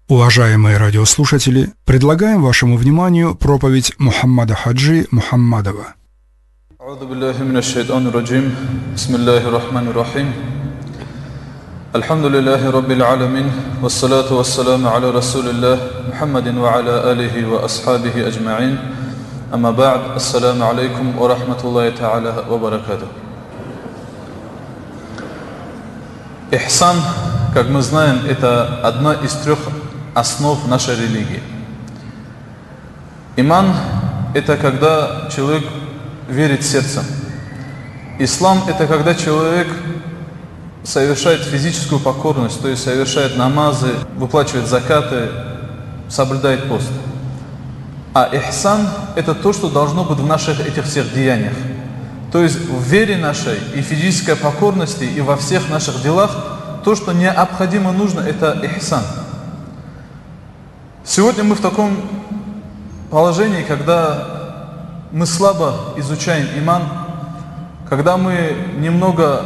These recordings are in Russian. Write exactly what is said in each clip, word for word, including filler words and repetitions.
Уважаемые радиослушатели, предлагаем вашему вниманию проповедь Мухаммада Хаджи Мухаммадова. أعوذ بالله من الشيطان الرجيم بسم الله الرحمن الرحيم الحمد لله رب العالمين والصلاة والسلام على رسول الله محمد وعلى آله وأصحابه أجمعين أما بعد السلام عليكم ورحمة الله تعالى وبركاته. Ихсан, как мы знаем, это одна из трех основ нашей религии. Иман – это когда человек верит сердцем. Ислам – это когда человек совершает физическую покорность, то есть совершает намазы, выплачивает закаты, соблюдает пост. А ихсан – это то, что должно быть в наших этих всех деяниях. То есть в вере нашей и физической покорности, и во всех наших делах, то, что необходимо нужно, это ихсан. Сегодня мы в таком положении, когда мы слабо изучаем иман, когда мы немного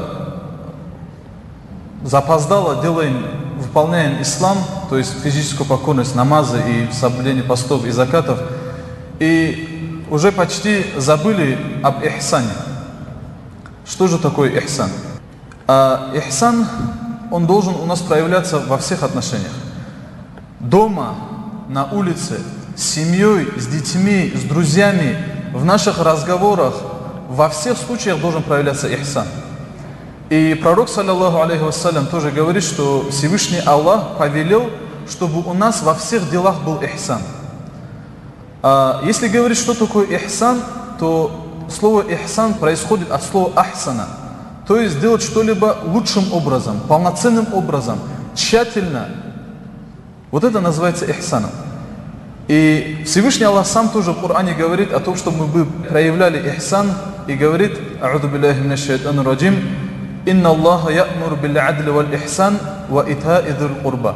запоздало делаем, выполняем ислам, то есть физическую покорность, намазы и соблюдение постов и закатов, и уже почти забыли об ихсане. Что же такое ихсан? А ихсан, он должен у нас проявляться во всех отношениях. Дома, на улице, с семьей, с детьми, с друзьями, в наших разговорах, во всех случаях должен проявляться ихсан. И пророк, саллаллаху алейхи вассалям, тоже говорит, что Всевышний Аллах повелел, чтобы у нас во всех делах был ихсан. А если говорить, что такое ихсан, то слово ихсан происходит от слова ахсана, то есть сделать что-либо лучшим образом, полноценным образом, тщательно. Вот это называется ихсаном. И Всевышний Аллах сам тоже в Коране говорит о том, чтобы мы проявляли ихсан, и говорит: «А'уду биллахи минаш шайтанир раджим, инна Аллаха я'муру биль-адли валь-ихсан ва ита'i дзил курба».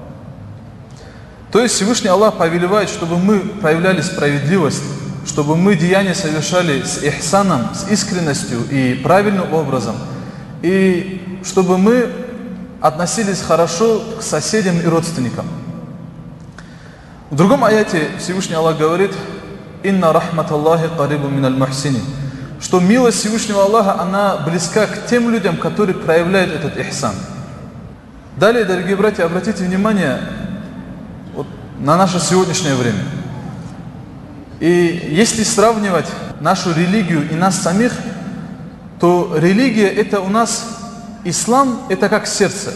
То есть Всевышний Аллах повелевает, чтобы мы проявляли справедливость, чтобы мы деяния совершали с ихсаном, с искренностью и правильным образом, и чтобы мы относились хорошо к соседям и родственникам. В другом аяте Всевышний Аллах говорит: «Инна рахматаллахи карибу миналь мухсинин», что милость Всевышнего Аллаха, она близка к тем людям, которые проявляют этот ихсан. Далее, дорогие братья, обратите внимание вот на наше сегодняшнее время. И если сравнивать нашу религию и нас самих, то религия – это у нас, ислам – это как сердце.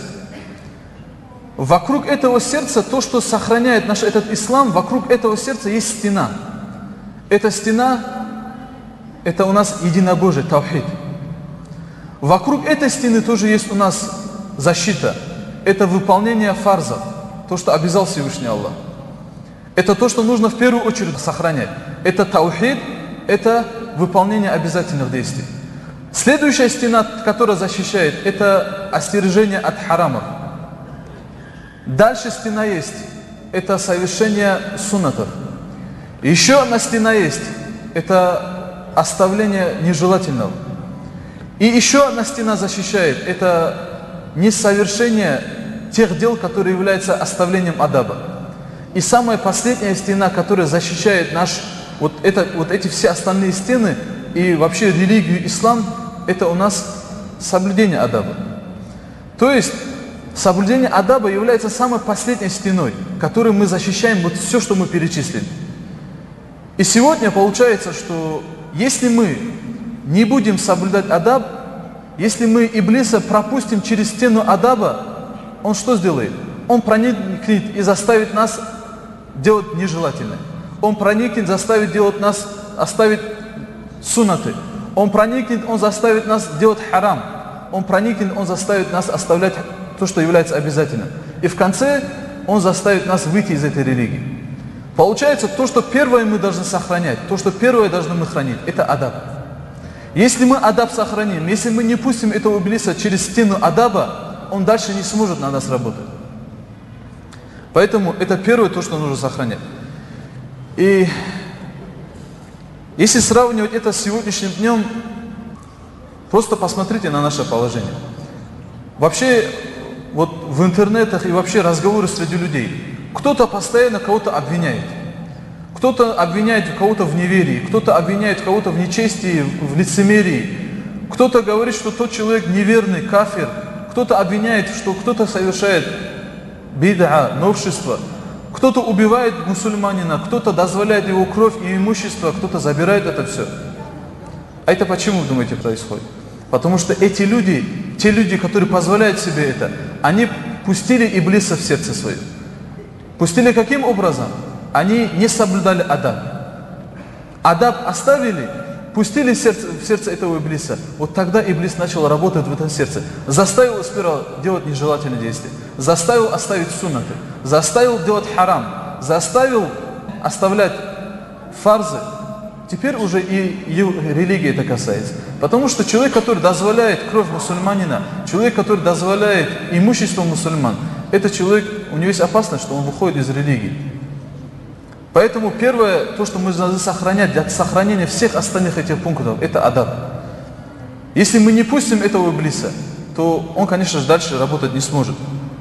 Вокруг этого сердца, то, что сохраняет наш этот ислам, вокруг этого сердца есть стена. Эта стена – это у нас единобожие, таухид. Вокруг этой стены тоже есть у нас защита. Это выполнение фарзов, то, что обязал Всевышний Аллах. Это то, что нужно в первую очередь сохранять. Это таухид, это выполнение обязательных действий. Следующая стена, которая защищает, это остережение от харамов. Дальше стена есть, это совершение суннатов. Еще одна стена есть, это оставление нежелательного. И еще одна стена защищает, это несовершение тех дел, которые являются оставлением адаба. И самая последняя стена, которая защищает наш, вот, это, вот эти все остальные стены и вообще религию ислам, это у нас соблюдение адаба. То есть соблюдение адаба является самой последней стеной, которой мы защищаем вот все, что мы перечислили. И сегодня получается, что если мы не будем соблюдать адаб, если мы Иблиса пропустим через стену адаба, он что сделает? Он проникнет и заставит нас делать нежелательное. Он проникнет, заставит делать нас, оставить суннаты. Он проникнет, он заставит нас делать харам. Он проникнет, он заставит нас оставлять то, что является обязательным. И в конце он заставит нас выйти из этой религии. Получается, то, что первое мы должны сохранять, то, что первое должны мы хранить, это адаб. Если мы адаб сохраним, если мы не пустим этого Иблиса через стену адаба, он дальше не сможет на нас работать. Поэтому это первое, то, что нужно сохранять. И если сравнивать это с сегодняшним днем, просто посмотрите на наше положение. Вообще, вот в интернетах и вообще разговоры среди людей, кто-то постоянно кого-то обвиняет. Кто-то обвиняет кого-то в неверии, кто-то обвиняет кого-то в нечестии, в лицемерии. Кто-то говорит, что тот человек неверный, кафир. Кто-то обвиняет, что кто-то совершает бид'a, новшество. Кто-то убивает мусульманина, кто-то дозволяет его кровь и имущество, кто-то забирает это все. А это почему, думаете, происходит? Потому что эти люди, те люди, которые позволяют себе это, они пустили Иблиса в сердце свое. Пустили каким образом? Они не соблюдали адаб. Адаб оставили, пустили в сердце, в сердце этого Иблиса. Вот тогда Иблис начал работать в этом сердце. Заставил сперва делать нежелательные действия. Заставил оставить суннаты. Заставил делать харам. Заставил оставлять фарзы. Теперь уже и религия это касается. Потому что человек, который дозволяет кровь мусульманина, человек, который дозволяет имущество мусульман, этот человек, у него есть опасность, что он выходит из религии. Поэтому первое, то, что мы должны сохранять для сохранения всех остальных этих пунктов, это адаб. Если мы не пустим этого Иблиса, то он, конечно же, дальше работать не сможет.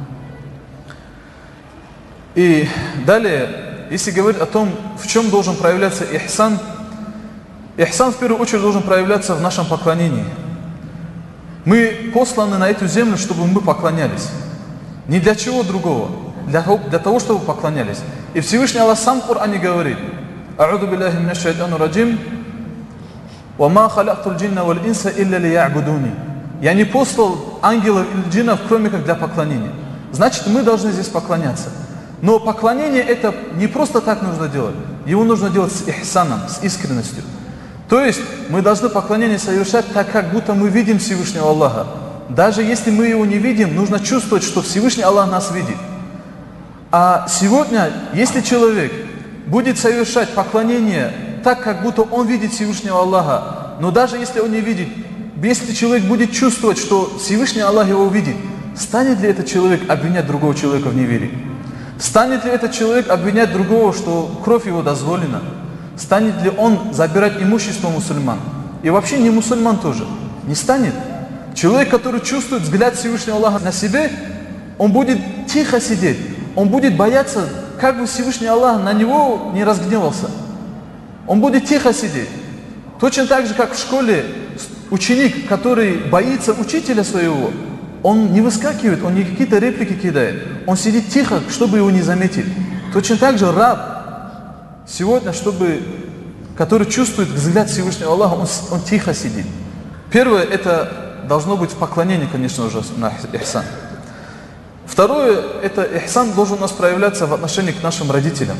И далее, если говорить о том, в чем должен проявляться ихсан, ихсан в первую очередь должен проявляться в нашем поклонении. Мы посланы на эту землю, чтобы мы поклонялись. Ни для чего другого. Для того, для того, чтобы поклонялись. И Всевышний Аллах сам в Коране говорит: «А'уду биллахи минаш шайтану раджим, ва ма халактул джинна валь инса илля лиябудуни». Я не послал ангелов и джиннов, кроме как для поклонения. Значит, мы должны здесь поклоняться. Но поклонение это не просто так нужно делать. Его нужно делать с ихсаном, с искренностью. То есть мы должны поклонение совершать так, как будто мы видим Всевышнего Аллаха. Даже если мы его не видим, нужно чувствовать, что Всевышний Аллах нас видит. А сегодня, если человек будет совершать поклонение так, как будто он видит Всевышнего Аллаха, но даже если он не видит, если человек будет чувствовать, что Всевышний Аллах его увидит, станет ли этот человек обвинять другого человека в неверии? Станет ли этот человек обвинять другого, что кровь его дозволена? Станет ли он забирать имущество мусульман? И вообще не мусульман тоже. Не станет. Человек, который чувствует взгляд Всевышнего Аллаха на себе, он будет тихо сидеть. Он будет бояться, как бы Всевышний Аллах на него не разгневался. Он будет тихо сидеть. Точно так же, как в школе ученик, который боится учителя своего, он не выскакивает, он не какие-то реплики кидает. Он сидит тихо, чтобы его не заметили. Точно так же раб сегодня, чтобы, который чувствует взгляд Всевышнего Аллаха, он, он тихо сидит. Первое, это должно быть в поклонении, конечно же, на ихсан. Второе, это ихсан должен у нас проявляться в отношении к нашим родителям.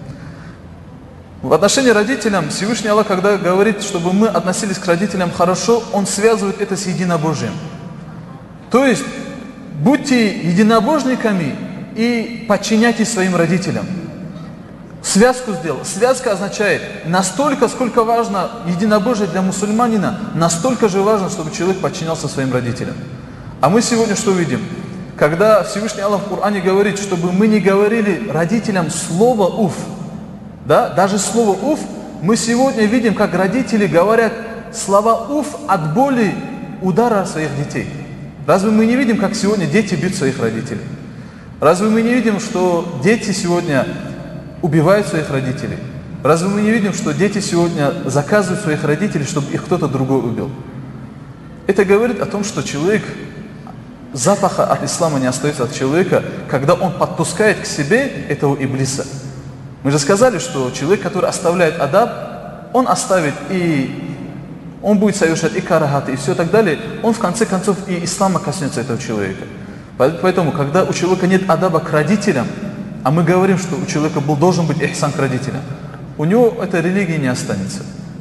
В отношении к родителям Всевышний Аллах, когда говорит, чтобы мы относились к родителям хорошо, Он связывает это с единобожием. То есть, будьте единобожниками и подчиняйтесь своим родителям. Связку сделал. Связка означает, настолько, сколько важно единобожие для мусульманина, настолько же важно, чтобы человек подчинялся своим родителям. А мы сегодня что видим? Когда Всевышний Аллах в Коране говорит, чтобы мы не говорили родителям слово «уф», да, даже слово «уф», мы сегодня видим, как родители говорят слова «уф» от боли удара своих детей. Разве мы не видим, как сегодня дети бьют своих родителей? Разве мы не видим, что дети сегодня убивают своих родителей? Разве мы не видим, что дети сегодня заказывают своих родителей, чтобы их кто-то другой убил? Это говорит о том, что человек, запаха от ислама не остается от человека, когда он подпускает к себе этого иблиса. Мы же сказали, что человек, который оставляет адаб, он оставит и он будет совершать и карахаты, и все так далее, он в конце концов и ислама коснется этого человека. Поэтому, когда у человека нет адаба к родителям, а мы говорим, что у человека был, должен быть ихсан к родителям, у него этой религии не останется.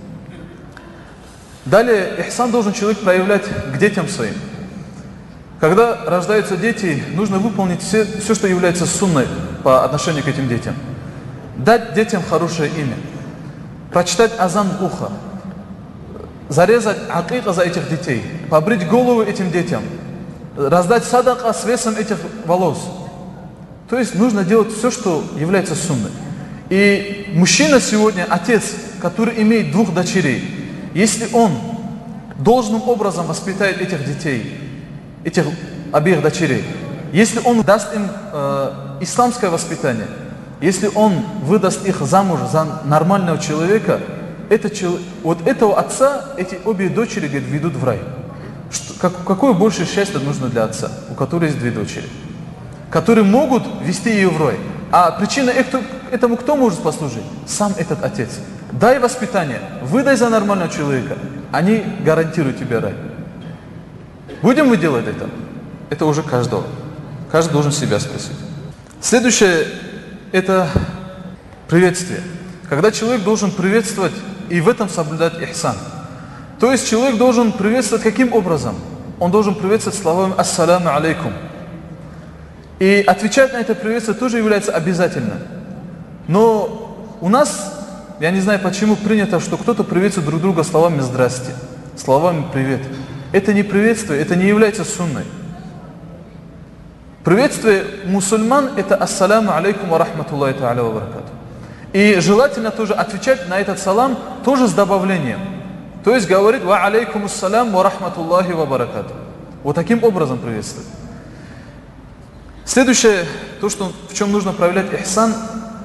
Далее, ихсан должен человек проявлять к детям своим. Когда рождаются дети, нужно выполнить все, все, что является сунной по отношению к этим детям. Дать детям хорошее имя, прочитать азан в ухо, зарезать акика за этих детей, побрить голову этим детям, раздать садака с весом этих волос. То есть нужно делать все, что является сунной. И мужчина сегодня, отец, который имеет двух дочерей, если он должным образом воспитает этих детей, этих обеих дочерей, если он даст им э, исламское воспитание, если он выдаст их замуж за нормального человека, это, вот этого отца эти обе дочери, говорит, ведут в рай. Что, как, какое больше счастье нужно для отца, у которого есть две дочери, которые могут вести ее в рай. А причина этому кто может послужить? Сам этот отец. Дай воспитание, выдай за нормального человека, они гарантируют тебе рай. Будем мы делать это? Это уже каждого. Каждый должен себя спросить. Следующее – это приветствие. Когда человек должен приветствовать и в этом соблюдать ихсан. То есть человек должен приветствовать каким образом? Он должен приветствовать словами «Ассаламу алейкум». И отвечать на это приветствие тоже является обязательным. Но у нас, я не знаю почему, принято, что кто-то приветствует друг друга словами «здрасте», словами «привет». Это не приветствие, это не является сунной. Приветствие мусульман – это «Ассаламу алейкум ва рахматуллахи та'аля ва баракату». И желательно тоже отвечать на этот салам тоже с добавлением. То есть говорит «Ва алейкум ассалам ва рахматуллахи ва баракату». Вот таким образом приветствовать. Следующее, то, что, в чем нужно проявлять ихсан,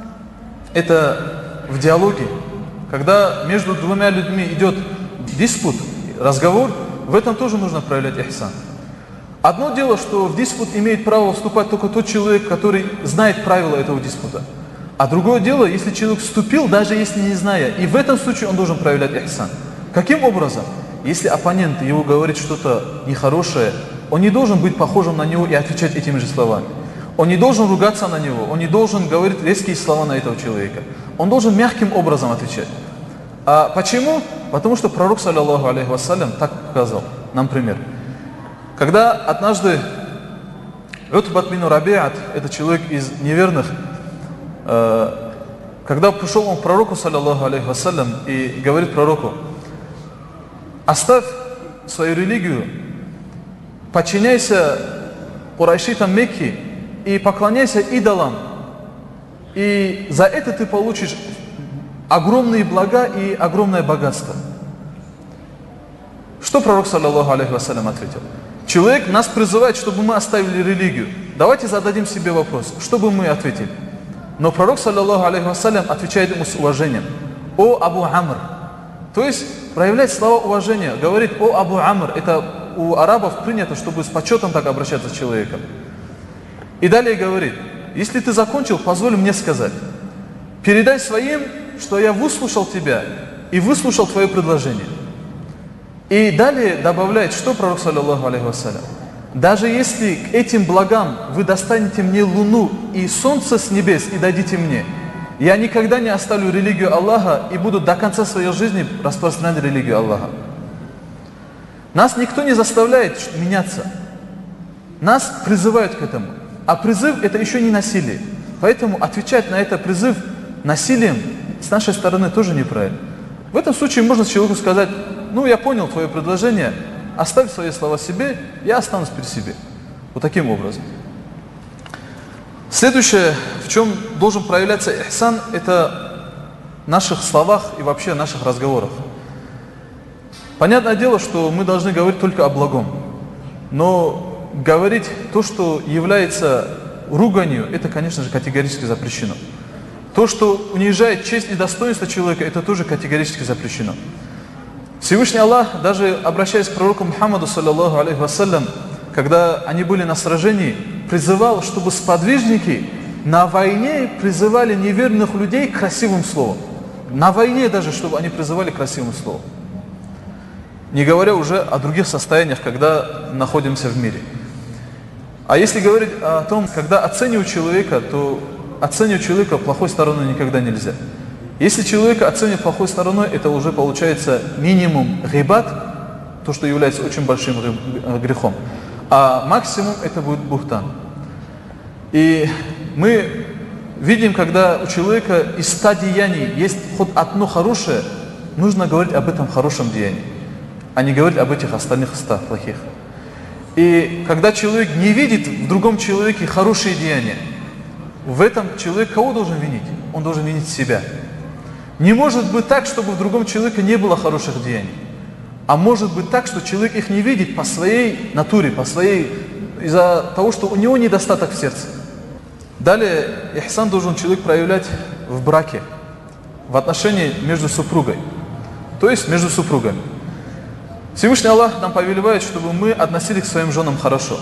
это в диалоге. Когда между двумя людьми идет диспут, разговор, в этом тоже нужно проявлять ихсан. Одно дело, что в диспут имеет право вступать только тот человек, который знает правила этого диспута. А другое дело, если человек вступил, даже если не зная, и в этом случае он должен проявлять ихсан. Каким образом? Если оппонент его говорит что-то нехорошее, он не должен быть похожим на него и отвечать этими же словами. Он не должен ругаться на него, он не должен говорить резкие слова на этого человека. Он должен мягким образом отвечать. А почему? Потому что пророк, саллаллаху алейхи вассалям, так показал нам пример. Когда однажды Утбат бин Рабиат, это человек из неверных, э, когда пришел он к пророку, саллаллаху алейхи вассалям, и говорит пророку: оставь свою религию, подчиняйся курайшитам Мекки и поклоняйся идолам, и за это ты получишь огромные блага и огромное богатство. Что пророк, саллаллаху алейхи вассалям, ответил? Человек нас призывает, чтобы мы оставили религию. Давайте зададим себе вопрос, что бы мы ответили? Но пророк, саллаллаху алейхи вассалям, отвечает ему с уважением: «О Абу Амр». То есть проявлять слова уважения, говорит: «О Абу Амр». Это у арабов принято, чтобы с почетом так обращаться с человеком. И далее говорит: если ты закончил, позволь мне сказать, передай своим, что я выслушал тебя и выслушал твое предложение. И далее добавляет, что пророк, саллаллаху алейхи вассалям: даже если к этим благам вы достанете мне луну и солнце с небес и дадите мне, я никогда не оставлю религию Аллаха и буду до конца своей жизни распространять религию Аллаха. Нас никто не заставляет меняться. Нас призывают к этому. А призыв – это еще не насилие. Поэтому отвечать на этот призыв насилием с нашей стороны тоже неправильно. В этом случае можно человеку сказать: ну, я понял твое предложение, оставь свои слова себе, я останусь при себе. Вот таким образом. Следующее, в чем должен проявляться ихсан, это в наших словах и вообще в наших разговорах. Понятное дело, что мы должны говорить только о благом. Но говорить то, что является руганью, это, конечно же, категорически запрещено. То, что унижает честь и достоинство человека, это тоже категорически запрещено. Всевышний Аллах, даже обращаясь к пророку Мухаммаду, саллаллаху алейхи вассалям, когда они были на сражении, призывал, чтобы сподвижники на войне призывали неверных людей красивым словом. На войне даже, чтобы они призывали красивым словом. Не говоря уже о других состояниях, когда находимся в мире. А если говорить о том, когда оценивать человека, то оценивать человека плохой стороной никогда нельзя. Если человека оценивать плохой стороной, это уже получается минимум гибат, то, что является очень большим грехом. А максимум это будет бухтан. И мы видим, когда у человека из ста деяний есть хоть одно хорошее, нужно говорить об этом хорошем деянии, а не говорить об этих остальных ста плохих. И когда человек не видит в другом человеке хорошие деяния, в этом человек кого должен винить? Он должен винить себя. Не может быть так, чтобы в другом человеке не было хороших деяний. А может быть так, что человек их не видит по своей натуре, по своей, из-за того, что у него недостаток в сердце. Далее, ихсан должен человек проявлять в браке, в отношении между супругой, то есть между супругами. Всевышний Аллах нам повелевает, чтобы мы относились к своим женам хорошо.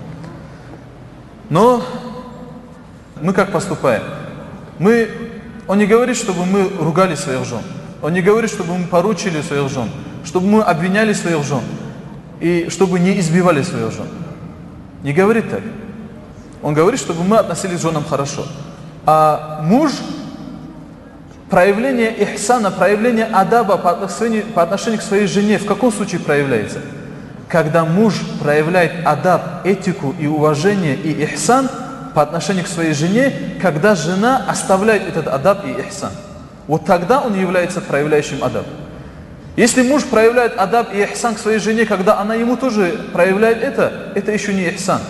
Но мы как поступаем? Мы, он не говорит, чтобы мы ругали своих жен. Он не говорит, чтобы мы поручили своих жен, чтобы мы обвиняли своих жен и чтобы не избивали своих жен. Не говорит так. Он говорит, чтобы мы относились к женам хорошо. А муж, проявление ихсана, проявление адаба по отношению, по отношению к своей жене, в каком случае проявляется? Когда муж проявляет адаб, этику и уважение и ихсан по отношению к своей жене, когда жена оставляет этот адаб и ихсан. Вот тогда он является проявляющим адаб. Если муж проявляет адаб и ихсан к своей жене, когда она ему тоже проявляет это, это еще не ихсан.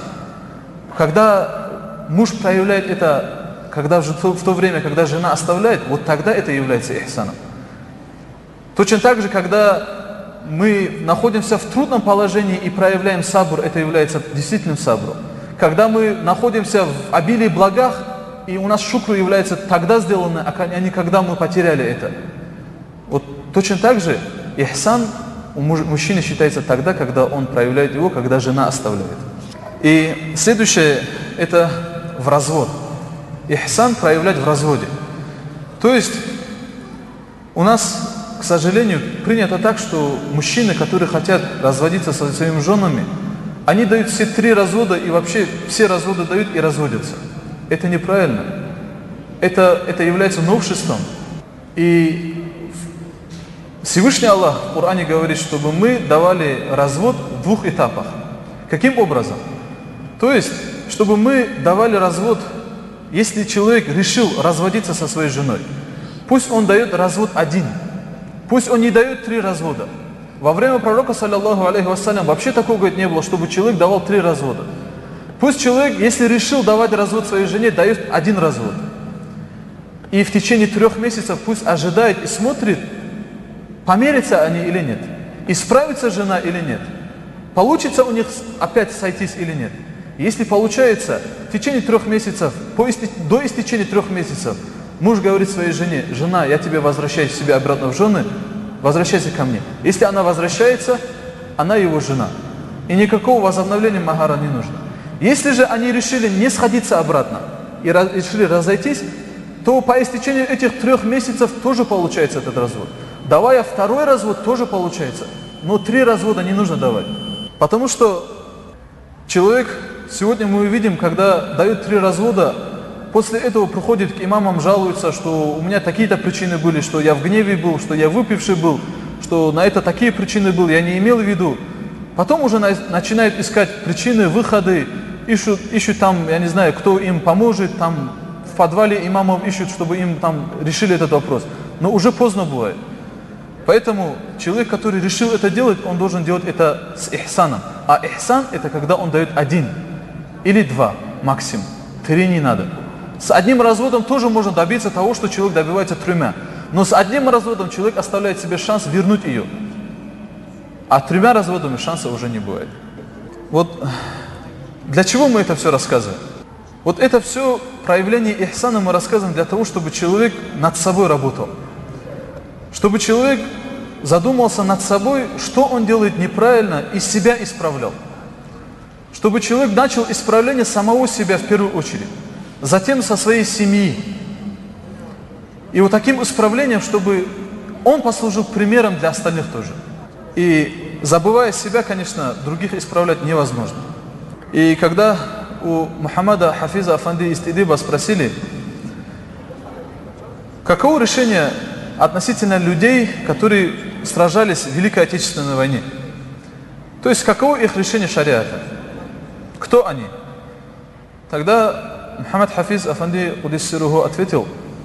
Когда муж проявляет это, когда в то, в то время, когда жена оставляет, вот тогда это является ихсаном. Точно так же, когда мы находимся в трудном положении и проявляем сабр, это является действительным сабром. Когда мы находимся в обилии благах, и у нас шукр является тогда сделано, а не когда мы потеряли это. Вот точно так же ихсан у мужчины считается тогда, когда он проявляет его, когда жена оставляет. И следующее, это в развод. Ихсан проявлять в разводе. То есть у нас, к сожалению, принято так, что мужчины, которые хотят разводиться со своими женами, они дают все три развода и вообще все разводы дают и разводятся. Это неправильно. Это, это является новшеством. И Всевышний Аллах в Коране говорит, чтобы мы давали развод в двух этапах. Каким образом? То есть, чтобы мы давали развод, если человек решил разводиться со своей женой, пусть он дает развод один, пусть он не дает три развода. Во время пророка, саллаллаху алейхи вассалям, вообще такого, говорит, не было, чтобы человек давал три развода. Пусть человек, если решил давать развод своей жене, дает один развод. И в течение трех месяцев пусть ожидает и смотрит, помирятся они или нет, исправится жена или нет, получится у них опять сойтись или нет. Если получается, в течение трех месяцев, по исти... до истечения трех месяцев, муж говорит своей жене: жена, я тебе возвращаюсь себе обратно в жены, возвращайся ко мне. Если она возвращается, она его жена. И никакого возобновления махара не нужно. Если же они решили не сходиться обратно и раз... решили разойтись, то по истечению этих трех месяцев тоже получается этот развод. Давая второй развод, тоже получается. Но три развода не нужно давать. Потому что человек... Сегодня мы видим, когда дают три развода, после этого приходит к имамам, жалуется, что у меня такие-то причины были, что я в гневе был, что я выпивший был, что на это такие причины были, я не имел в виду. Потом уже начинают искать причины, выходы, ищут, ищут там, я не знаю, кто им поможет, там в подвале имамов ищут, чтобы им там решили этот вопрос. Но уже поздно бывает. Поэтому человек, который решил это делать, он должен делать это с ихсаном. А ихсан – это когда он дает один или два максимум. Три не надо. С одним разводом тоже можно добиться того, что человек добивается тремя. Но с одним разводом человек оставляет себе шанс вернуть ее. А тремя разводами шанса уже не бывает. Вот для чего мы это все рассказываем? Вот это все проявление ихсана мы рассказываем для того, чтобы человек над собой работал. Чтобы человек задумался над собой, что он делает неправильно, и себя исправлял. Чтобы человек начал исправление самого себя в первую очередь, затем со своей семьи. И вот таким исправлением, чтобы он послужил примером для остальных тоже. И забывая себя, конечно, других исправлять невозможно. И когда у Мухаммада Хафиза Афанди из Идиба спросили, каково решение относительно людей, которые сражались в Великой Отечественной войне. То есть, каково их решение шариата? Кто они? Тогда Мухаммад Хафиз Афанди Кудиссируху ответил: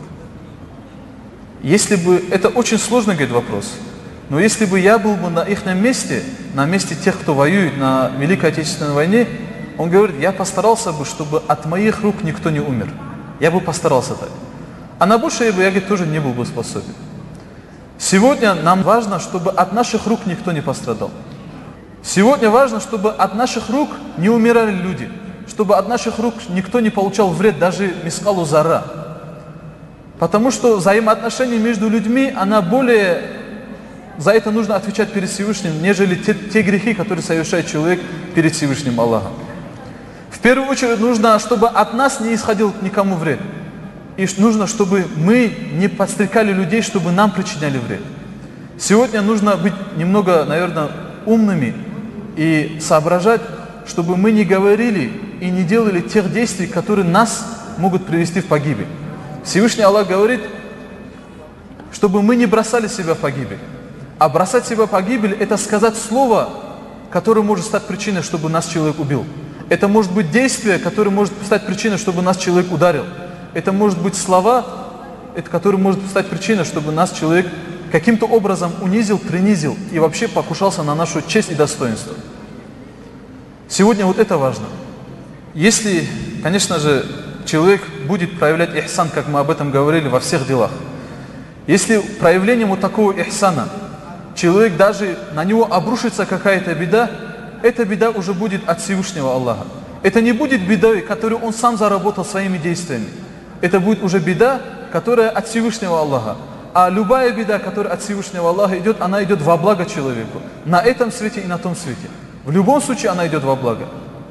если бы, это очень сложный, говорит, вопрос, но если бы я был бы на их месте, на месте тех, кто воюет на Великой Отечественной войне, он говорит, я постарался бы, чтобы от моих рук никто не умер. Я бы постарался так. А на большее бы я, говорит, тоже не был бы способен. Сегодня нам важно, чтобы от наших рук никто не пострадал. Сегодня важно, чтобы от наших рук не умирали люди. чтобы от наших рук никто не получал вред, даже мискалу зара. Потому что взаимоотношения между людьми, она более... За это нужно отвечать перед Всевышним, нежели те, те грехи, которые совершает человек перед Всевышним Аллахом. В первую очередь нужно, чтобы от нас не исходил никому вред. И нужно, чтобы мы не подстрекали людей, чтобы нам причиняли вред. Сегодня нужно быть немного, наверное, умными и соображать, чтобы мы не говорили и не делали тех действий, которые нас могут привести в погибель. Всевышний Аллах говорит, чтобы мы не бросали себя в погибель. А бросать себя в погибель – это сказать слово, которое может стать причиной, чтобы нас человек убил. Это может быть действие, которое может стать причиной, чтобы нас человек ударил. Это может быть слова, это, которые может стать причиной, чтобы нас человек каким-то образом унизил, принизил и вообще покушался на нашу честь и достоинство. Сегодня вот это важно. Если, конечно же, человек будет проявлять ихсан, как мы об этом говорили, во всех делах. Если проявлением вот такого ихсана человек даже на него обрушится какая-то беда, эта беда уже будет от Всевышнего Аллаха. Это не будет бедой, которую он сам заработал своими действиями. Это будет уже беда, которая от Всевышнего Аллаха. А любая беда, которая от Всевышнего Аллаха идет, она идет во благо человеку. На этом свете и на том свете. В любом случае она идет во благо.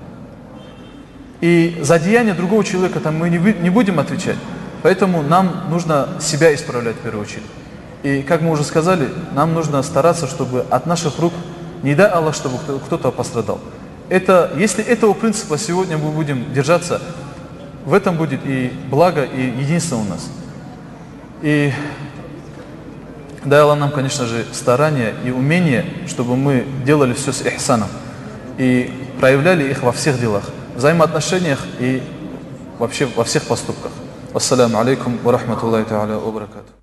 И за деяние другого человека там мы не будем отвечать. Поэтому нам нужно себя исправлять в первую очередь. И как мы уже сказали, нам нужно стараться, чтобы от наших рук, не дай Аллах, чтобы кто-то пострадал. Это, если этого принципа сегодня мы будем держаться, в этом будет и благо, и единство у нас. И дай Аллах нам, конечно же, старания и умение, чтобы мы делали все с ихсаном и проявляли их во всех делах, взаимоотношениях и вообще во всех поступках. Ассаламу алейкум ва рахматуллахи та'аля ва баракатух.